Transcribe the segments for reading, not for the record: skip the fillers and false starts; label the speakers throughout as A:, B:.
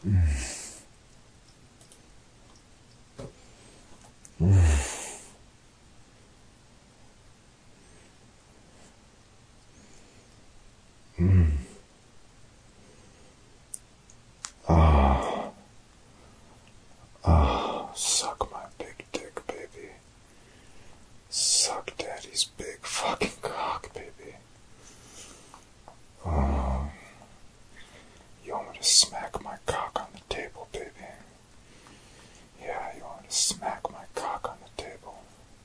A: Suck my big dick, baby. Suck daddy's big fucking cock, baby. You want me to smack my cock on the table, baby? Yeah, you want me to smack my cock on the table?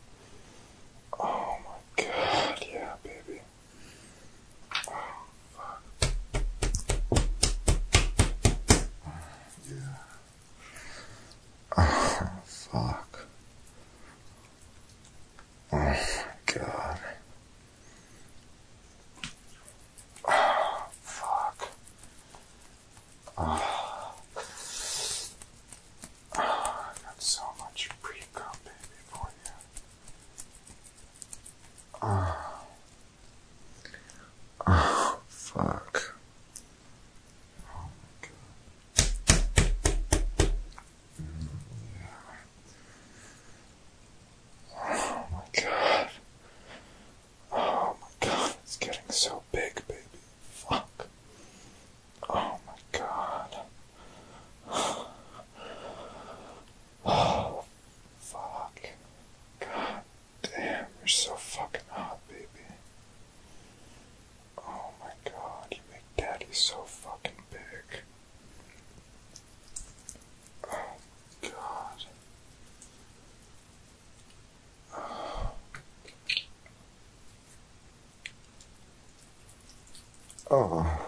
A: Oh my god, yeah, baby. Oh, fuck. Yeah. Oh, fuck. Oh my god. Oh, fuck. Oh. Oh, I got so much pre-cum, baby, for you. Oh. Oh, fuck. Oh my god. Yeah. Oh my god. Oh my god, it's getting so big, baby. Fuck. Oh my god. Oh, fuck. God damn, you're so fucking hot, baby. Oh my god, you make daddy so fucking big. Oh my god. Oh.